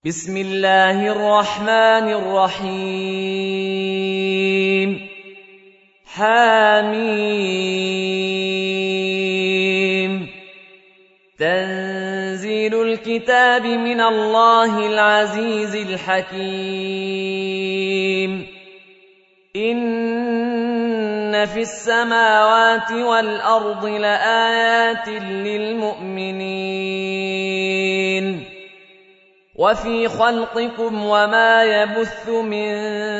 بسم الله الرحمن الرحيم حميم تنزيل الكتاب من الله العزيز الحكيم إن في السماوات والأرض لآيات للمؤمنين وفي خلقكم وما يبث من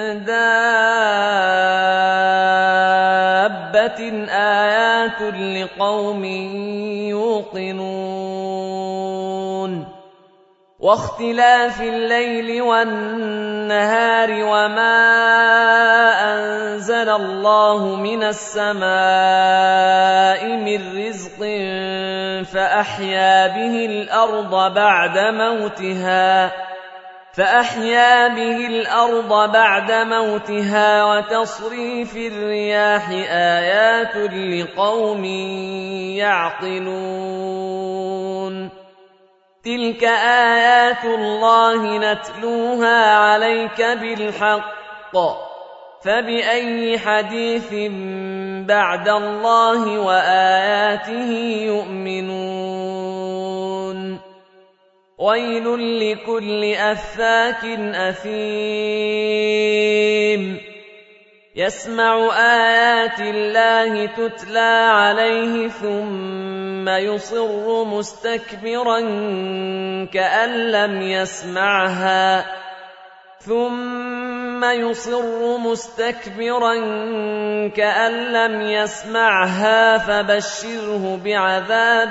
دابة آيات لقوم يوقنون واختلاف الليل والنهار وما أنزل الله من السماء من رزق فأحيا به الأرض بعد موتها وتصريف الرياح آيات لقوم يعقلون تلك آيات الله نتلوها عليك بالحق فبأي حديث بعد الله وآياته يؤمنون ويل لكل أفاك أثيم يسمع آيات الله تتلى عليه ثم يصر مستكبرا كأن لم يسمعها فبشره بعذاب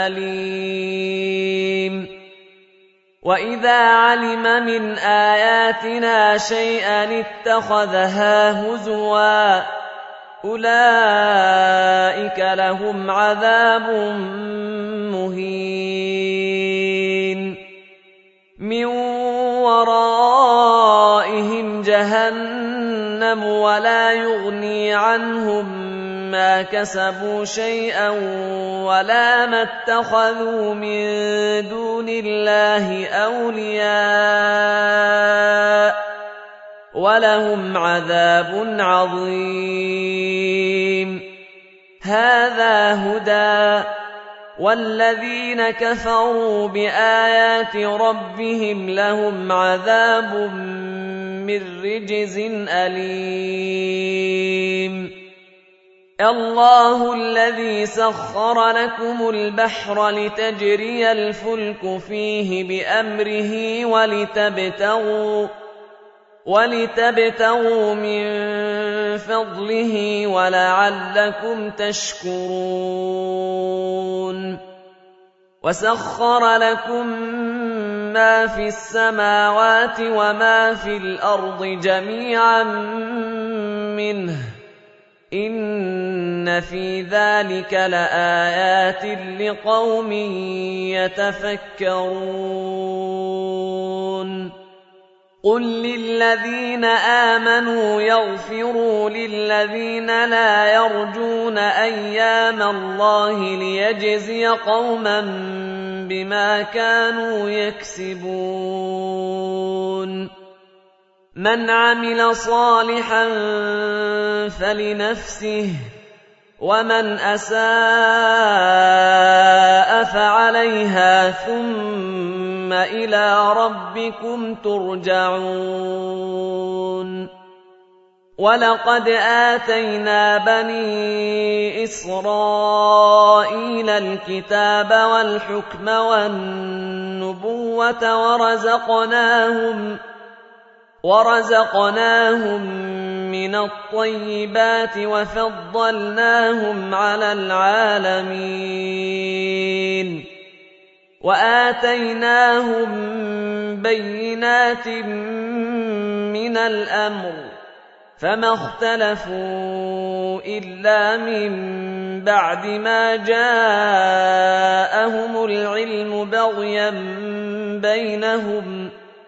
أليم وإذا علم من آياتنا شيئا اتخذها هزوا أولئك لهم عذاب مهين من ورائهم جهنم ولا يغني عنهم ما كسبوا شيئا ولا ما اتخذوا من دون الله أولياء ولهم عذاب عظيم هذا هدى والذين كفروا بآيات ربهم لهم عذاب من رجز أليم الله الذي سخر لكم البحر لتجري الفلك فيه بأمره ولتبتغوا من فضله ولعلكم تشكرون وسخر لكم ما في السماوات وما في الأرض جميعا منه إن في ذلك لآيات لقوم يتفكرون قل للذين آمنوا يغفروا للذين لا يرجون أيام الله ليجزي قوما بما كانوا يكسبون من عمل صالحا فلنفسه ومن أساء فعليها ثم إلى ربكم ترجعون ولقد آتينا بني إسرائيل الكتاب والحكم والنبوة ورزقناهم من الطيبات وفضلناهم على العالمين وآتيناهم بينات من الأمر فما اختلفوا إلا من بعد ما جاءهم العلم بغيا بينهم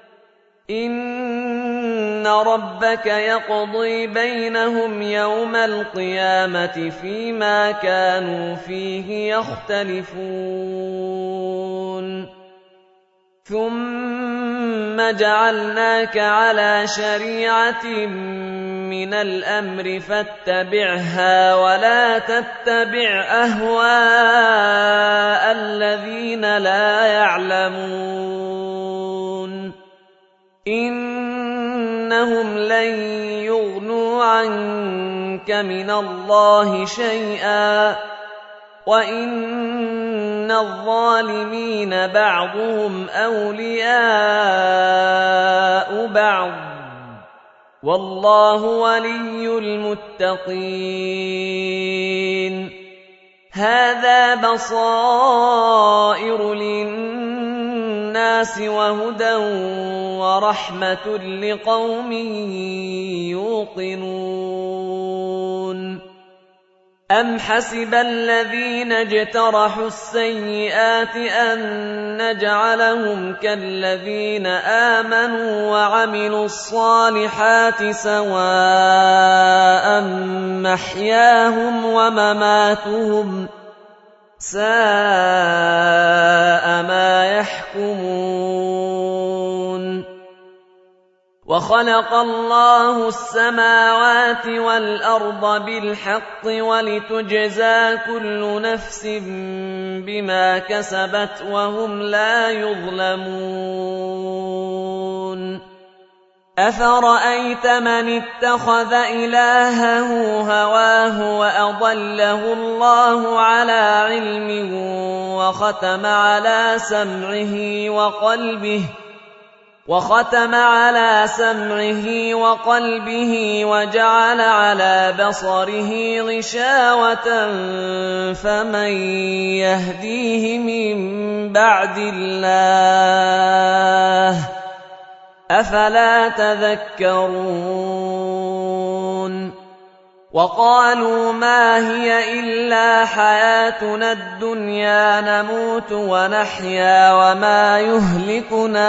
إن ربك يقضي بينهم يوم القيامة فيما كانوا فيه يختلفون ثم ثم جعلناك على شريعة من الأمر فاتبعها ولا تتبع أهواء الذين لا يعلمون إنهم لن يغنوا عنك من الله شيئا وإن الظالمين بعضهم أولياء بعض والله ولي المتقين هذا بصائر للناس وهدى ورحمة لقوم يوقنون أم حسب الذين اجترحوا السيئات أن نجعلهم كالذين آمنوا وعملوا الصالحات سواء محياهم ومماتهم ساء ما يحكمون وخلق الله السماوات والأرض بالحق ولتجزى كل نفس بما كسبت وهم لا يظلمون أفرأيت من اتخذ إلهه هواه وأضله الله على علم وختم على سمعه وقلبه وجعل على بصره غشاوة فمن يهديه من بعد الله أفلا تذكرون وقالوا ما هي إلا حياتنا الدنيا نموت ونحيا وما يهلكنا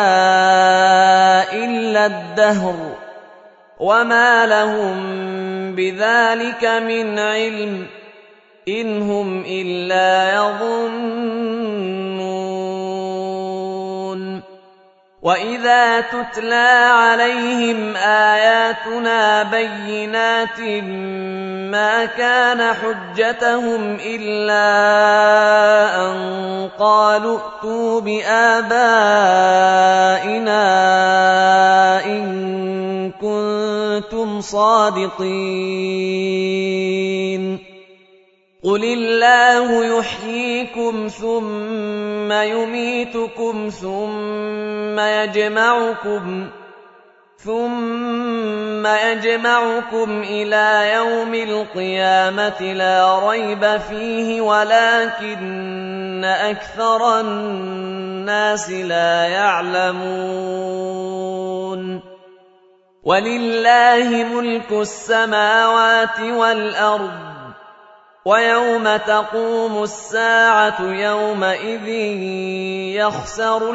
إلا الدهر وما لهم بذلك من علم إن هم إلا يظنون وإذا تتلى عليهم آياتنا بينات ما كان حجتهم إلا أن قالوا ائتوا بآبائنا إن كنتم صادقين قل الله يحييكم ثم يميتكم ثم يجمعكم إلى يوم القيامة لا ريب فيه ولكن أكثر الناس لا يعلمون ولله ملك السماوات والأرض ويوم تقوم الساعة يومئذ يخسر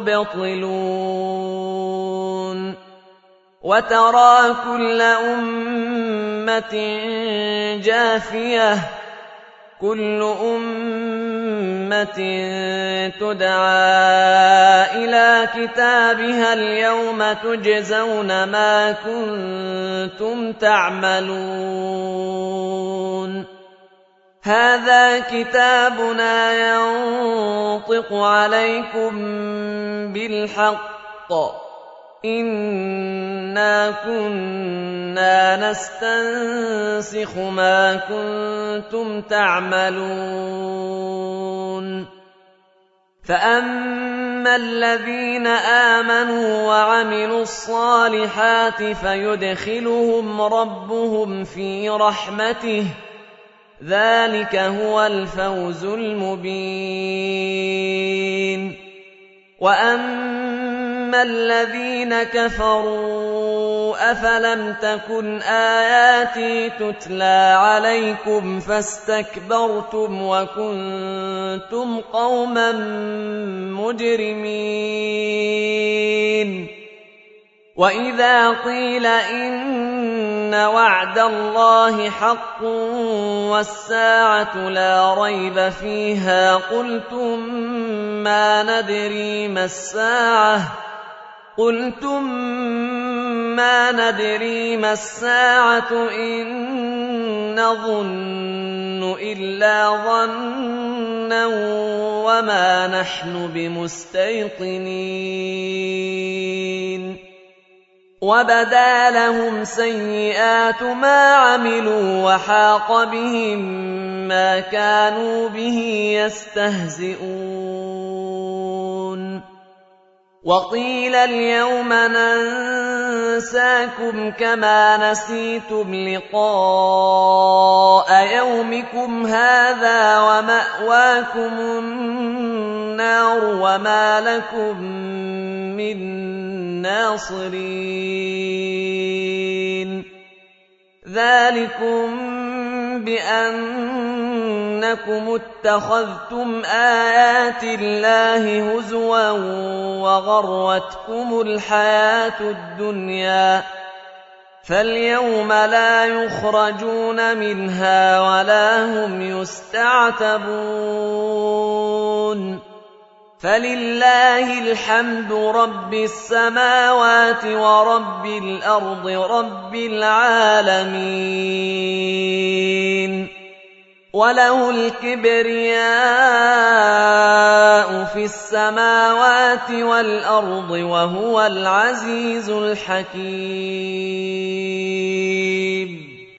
المبطلون وترى كل أمة جاثية كل أمة تدعى إلى كتابها اليوم تجزون ما كنتم تعملون هذا كتابنا ينطق عليكم بالحق إنا كنا نستنسخ ما كنتم تعملون فأما الذين آمنوا وعملوا الصالحات فيدخلهم ربهم في رحمته ذلك هو الفوز المبين وأما الذين كفروا أفلم تكن آياتي تتلى عليكم فاستكبرتم وكنتم قوما مجرمين وإذا قيل إن وعد الله حق والساعة لا ريب فيها قلتم ما ندري ما الساعة قُلْتُم مَّا نَدْرِي مَا السَّاعَةُ إِن نَّظُنُّ إِلَّا ظَنًّا وَمَا نَحْنُ بِمُسْتَيْقِنِينَ وَبَدَا لَهُمْ سَيِّئَاتُ مَا عَمِلُوا وَحَاقَ بِهِم مَّا كَانُوا بِهِ يَسْتَهْزِئُونَ وَقِيلَ الْيَوْمَ نَنسَاكُمْ كَمَا نَسِيتُمْ لِقَاءَ يَوْمِكُمْ هَٰذَا وَمَأْوَاكُمُ النَّارُ وَمَا لَكُم مِّن نَّاصِرِينَ ذَٰلِكُم بِأَنَّكُمُ اتَّخَذْتُمْ آيَاتِ اللَّهِ هُزُوًا وَغَرَّتْكُمُ الْحَيَاةُ الدُّنْيَا فَالْيَوْمَ لَا يُخْرَجُونَ مِنْهَا وَلَا هُمْ يُسْتَعْتَبُونَ فَلِلَّهِ الْحَمْدُ رَبِّ السَّمَاوَاتِ وَرَبِّ الْأَرْضِ رَبِّ الْعَالَمِينَ وَلَهُ الْكِبْرِيَاءُ فِي السَّمَاوَاتِ وَالْأَرْضِ وَهُوَ الْعَزِيزُ الْحَكِيمُ